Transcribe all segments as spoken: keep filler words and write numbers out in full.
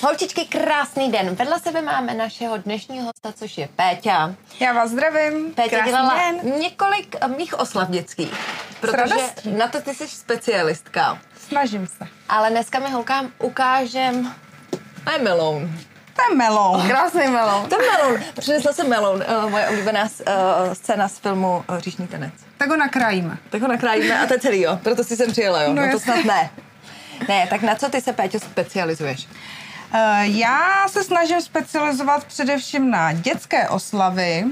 Holčičky, krásný den. Vedle sebe máme našeho dnešního hosta, což je Péťa. Já vás zdravím. Péťa krásný dělala den. několik mých oslav dětských, protože na to ty jsi specialistka. Snažím se. Ale dneska mi holkám ukážem... To je meloun. To je meloun. Krásný meloun. To je meloun. Přinesla jsem meloun, uh, moje oblíbená uh, scéna z filmu uh, Říšný tanec. Tak ho nakrájíme. Tak ho nakrájíme a to je celý, jo. Proto si sem přijela, jo. No, no to snad ne. Ne, tak na co ty se, Péťo, specializuješ? Uh, já se snažím specializovat především na dětské oslavy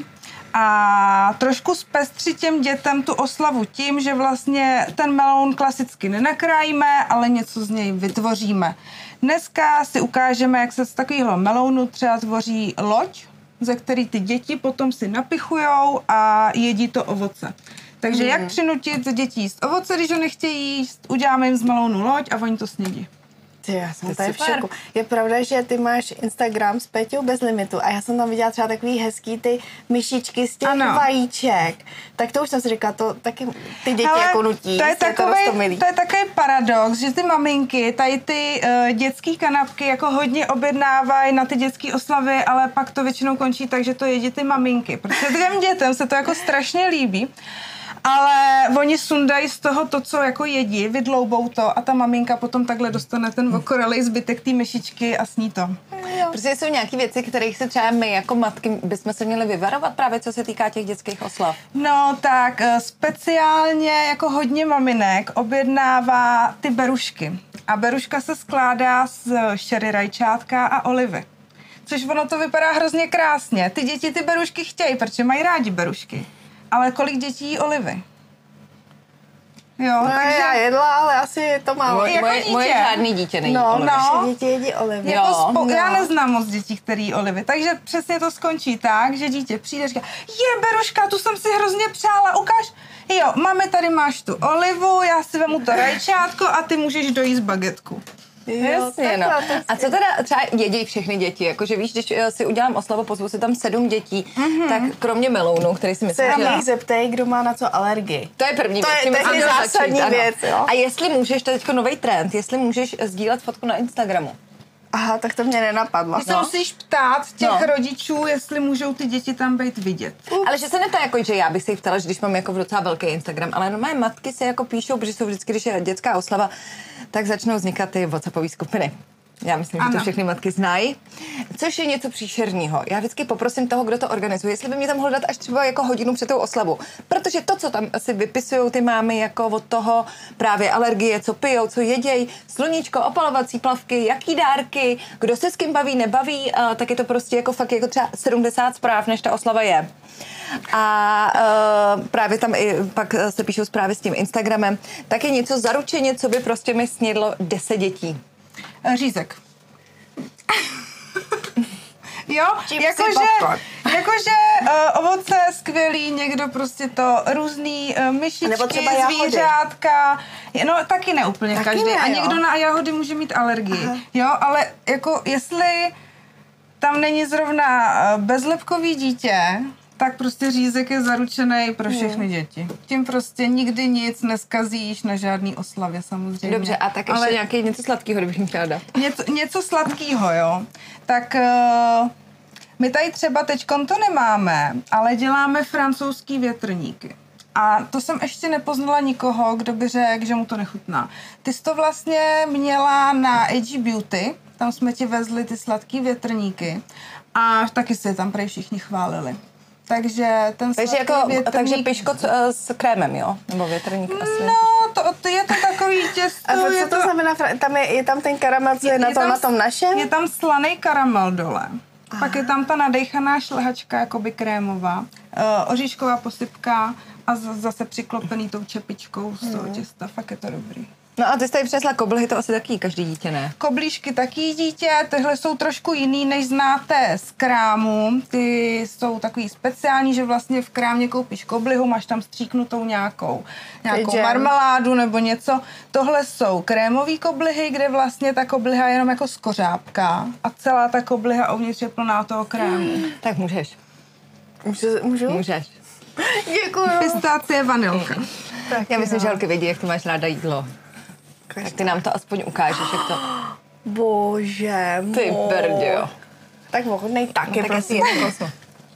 a trošku zpestřit těm dětem tu oslavu tím, že vlastně ten meloun klasicky nenakrájíme, ale něco z něj vytvoříme. Dneska si ukážeme, jak se z takového melounu třeba tvoří loď, ze který ty děti potom si napichujou a jedí to ovoce. Takže mm. jak přinutit děti jíst ovoce, když ho nechtějí jíst, uděláme jim z melounu loď a oni to snědí. Ty, já jsem tady v šoku. Je pravda, že ty máš Instagram s Péťou bez limitu a já jsem tam viděla třeba takový hezký ty myšičky z těch ano. vajíček. Tak to už jsem si říkala, to taky ty děti ale jako nutí. To je, takovej, to, to je takový paradox, že ty maminky tady ty uh, dětský kanapky jako hodně objednávají na ty dětské oslavy, ale pak to většinou končí tak, že to jedí ty maminky. Protože těm dětem se to jako strašně líbí. Ale oni sundají z toho to, co jako jedí, vydloubou to a ta maminka potom takhle dostane ten okorelej zbytek té myšičky a sní to. Protože jsou nějaké věci, kterých se třeba my jako matky bychom se měli vyvarovat právě co se týká těch dětských oslav. No tak speciálně jako hodně maminek objednává ty berušky. A beruška se skládá z šery rajčátka a olivy. Což ono to vypadá hrozně krásně. Ty děti ty berušky chtějí, protože mají rádi berušky. Ale kolik dětí jí olivy? Jo, no, takže... já jedla, ale asi to málo. Moje, jako moje, moje žádný dítě nejí no, olivy. No, děti jedí olivy. Jako jo, spo... no. Já neznám moc dětí, které jí olivy. Takže přesně to skončí tak, že dítě přijde a říká, je beruška, tu jsem si hrozně přála, ukáž. Jo, mami, tady máš tu olivu, já si vemu to rajčátko a ty můžeš dojíst bagetku. Jasně, no. A co teda třeba jedí všechny děti? Jakože víš, když si udělám oslavu, pozvu si tam sedm dětí, mm-hmm. tak kromě melounu, který si myslím, se že... Se zeptej, kdo má na co alergii. To je první to věc. Je, to je zásadní začít, věc, jo. A jestli můžeš, to je teďko nový trend, jestli můžeš sdílet fotku na Instagramu. Aha, tak to mě nenapadlo. Ty se no. musíš ptát těch no. rodičů, jestli můžou ty děti tam být vidět. Ups. Ale že se neptá jako, že já bych si jich ptala, že když mám jako docela velký Instagram, ale no, moje matky se jako píšou, protože jsou vždycky, když je dětská oslava, tak začnou vznikat ty WhatsAppové skupiny. Já myslím, ano. že to všechny matky znají, což je něco příšerního. Já vždycky poprosím toho, kdo to organizuje, jestli by mě tam mohl dát až třeba jako hodinu před tou oslavu. Protože to, co tam asi vypisují ty mámy jako od toho právě alergie, co pijou, co jedějí, sluníčko, opalovací plavky, jaký dárky, kdo se s kým baví, nebaví, a tak je to prostě jako fakt jako třeba sedmdesát zpráv, než ta oslava je. A uh, právě tam i pak se píšou zprávy s tím Instagramem. Tak je něco zaručeně, co by prostě mi snědlo deset dětí. Řízek. Jo, jakože jakože uh, ovoce skvělý, někdo prostě to různý uh, myšičky, zvířátka, no taky ne úplně taky každý. Ne, a někdo na jahody může mít alergii. Aha. Jo, ale jako jestli tam není zrovna uh, bezlepkový dítě, tak prostě řízek je zaručený pro všechny hmm. děti. Tím prostě nikdy nic neskazíš na žádný oslavě samozřejmě. Dobře, a tak ještě ale nějaký něco sladkýho, kdybych jim chtěla dát. Něco, něco sladkýho, jo. Tak uh, my tady třeba teďkon to nemáme, ale děláme francouzský větrníky. A to jsem ještě nepoznala nikoho, kdo by řekl, že mu to nechutná. Ty jsi to vlastně měla na A G Beauty, tam jsme ti vezli ty sladký větrníky a taky se tam prej všichni chválili. Takže ten takže jako, větrník... takže piško s krémem, jo? Nebo větrník asi. No, to, to je to takový těsto. A co je to, to znamená? Tam je, je tam ten karamel, co je, je na, tom, tam, na tom našem? Je tam slaný karamel dole. Aha. Pak je tam ta nadejchaná šlehačka, jakoby krémová, uh, oříšková posypka a zase přiklopený tou čepičkou z toho těsta. Fakt je to dobrý. No a ty jsi tady přinesla koblihy, to asi taky každý dítě, ne? Koblížky taky dítě, tyhle jsou trošku jiný, než znáte z krámu. Ty jsou takový speciální, že vlastně v krámě koupíš koblihu, máš tam stříknutou nějakou, nějakou marmeládu nebo něco. Tohle jsou krémové koblihy, kde vlastně ta kobliha je jenom jako skořápka a celá ta kobliha uvnitř je plná toho krému. Hmm. Tak můžeš. Můžu? Můžu? Můžeš. Děkuju. Pistácie, vanilka. Tak já myslím, no. že holky vědí, jak ty máš ráda jídlo. Tak ty nám to aspoň ukážeš, jak to... Bože Ty můj. brďo. Tak ochutnej taky, No, tak prosím. já si jednu kousnu.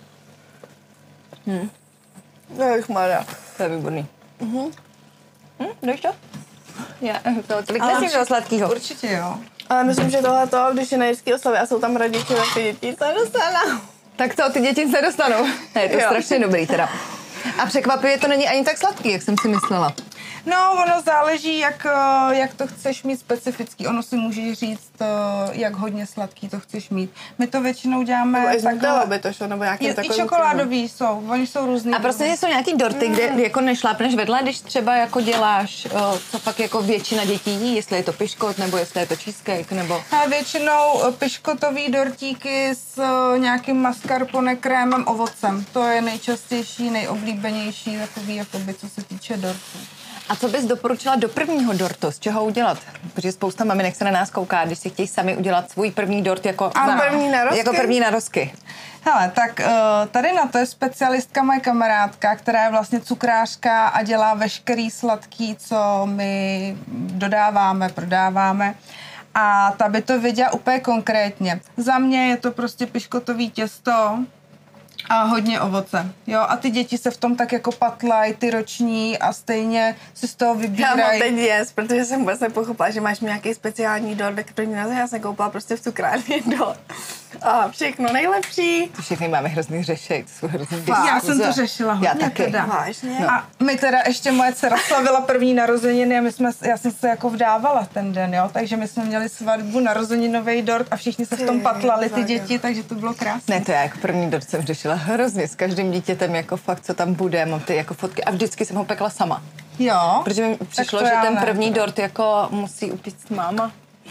Hm. Ježišmarja. To je výborný. Mhm. Hm, jdeš to? Já to tolik Ale nesmím toho sladkýho. Určitě jo. Ale myslím, že tohleto, když je na dětský oslavě a jsou tam rodiče, tak ty děti se dostanou. Tak to ty děti se dostanou. Ne, je to Jo. strašně dobrý teda. A překvapivě to není ani tak sladký, jak jsem si myslela. No, ono záleží, jak, eh, jak to chceš mít specifický. Ono si můžeš říct, eh, jak hodně sladký to chceš mít. My to většinou děláme Nebo i z takhle- Nutella by to šlo, nebo nějakým I, i takovým čokoládový jsou, oni jsou různý. A prostě jsou nějaký dorty, kde jako nešlápneš vedle, když třeba jako děláš, o, co pak jako většina dětí jí, jestli je to piškot, nebo jestli je to cheesecake, nebo... A většinou eh, piškotový dortíky s eh, nějakým mascarpone krémem ovocem. To je nejčastější, nejoblíbenější takový, jakoby, co se týče dortů. A co bys doporučila do prvního dortu? Z čeho udělat? Protože spousta maminek se na nás kouká, když si chtějí sami udělat svůj první dort jako, A první narozky? jako první narozky. Hele, tak eh, tady na to je specialistka moje kamarádka, která je vlastně cukrářka a dělá veškerý sladký, co my dodáváme, prodáváme. A ta by to věděla úplně konkrétně. Za mě je to prostě piškotový těsto a hodně ovoce. Jo, a ty děti se v tom tak jako patlají, ty roční, a stejně si z toho Já mám vybírají. teď jest, protože jsem vůbec nepochopila, že máš nějaký speciální dort, tak první naze já jsem koupila prostě v cukrárně dort. A všechno nejlepší. To všechny máme hrozný řešek, to jsou hrozný Já diskuze. jsem to řešila hodně Já taky. teda. Vážně? No. A my teda ještě moje dcera slavila první narozeniny a my jsme, já jsem se jako vdávala ten den, jo, takže my jsme měli svatbu, narozeninový dort a všichni se v tom Ty patlali, ty vago. děti, takže to bylo krásné. Ne, to já jako první dort jsem řešila hrozně s každým dítětem, jako fakt, co tam bude, mám ty jako fotky a vždycky jsem ho pekla sama. Jo. Protože mi Tak přišlo, to že já ten ne. první dort jako musí upít máma.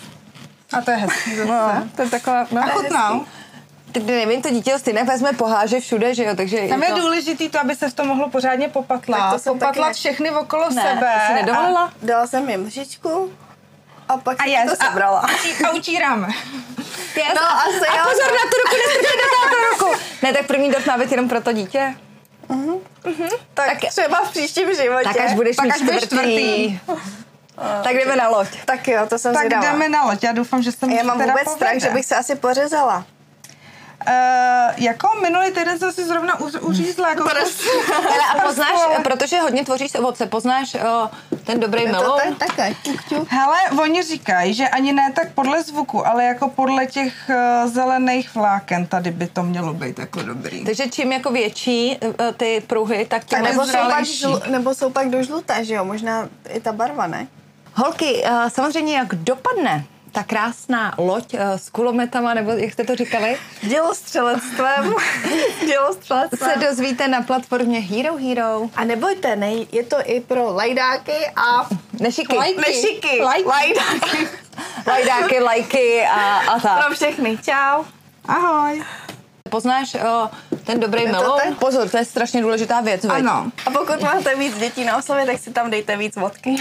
A to je hezký zase. No, to je taková, no. A chutnal. Tak nevím, to dítě ho stejně vezme poháže všude, že jo, takže... Tam je to... důležitý to, aby se v tom mohlo pořádně Tak popatlat. to jsem Popatlat taky- všechny okolo Ne, sebe. to si nedovolila? Dala jsem jim lžičku a pak A, a, jsem jest, to sebrala. a, a utíráme. Yes. No, asi a jo, pozor no. na tu ruku, nestrčej do toho ruku. Ne, tak první dort má být jenom pro to dítě. Tak, Tak- třeba v příštím životě. Tak až budeš Tak mít až budeš čtvrtý. Tak jdeme na loď. Tak jo, to jsem Tak zvědavá. jdeme na loď. Já doufám, že jsem Já mám teda vůbec strach, povede. že bych se asi pořezala. Uh, jako minulý týden jsem si zrovna u, uřízla jako Hele, a poznáš, protože hodně tvoříš z ovoce, poznáš o, ten dobrý To melon? tak, také. Ťuk, ťuk. Hele, oni říkají, že ani ne tak podle zvuku, ale jako podle těch uh, zelených vláken tady by to mělo být jako dobrý. Takže čím jako větší e, ty pruhy, tak tím A nebo jsou, pak zralejší. žlu, nebo jsou pak do žluté, že jo? Možná i ta barva, ne? Holky, e, samozřejmě jak dopadne ta krásná loď e, s kulometama, nebo jak jste to říkali, Dělostřelectvem. Dělostřelectvem. se dozvíte na platformě Hero Hero. A nebojte, ne, je to i pro lajdáky a Nešiky. Lajky. nešiky. Lajky. Lajdáky. Lajdáky, lajky a, a tak. Pro všechny. Čau. Ahoj. Poznáš o, ten dobrý to melon? tak? Pozor, to je strašně důležitá věc. veď? Ano. A pokud máte víc dětí na oslavě, tak si tam dejte víc vodky.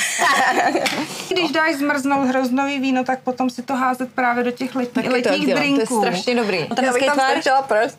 Když dáš zmrznout hroznový víno, tak potom si to házet právě do těch letní, Taky to letních dělám, drinků. to je strašně dobrý. Ten Já bych hezký tam tvar. strčila prst.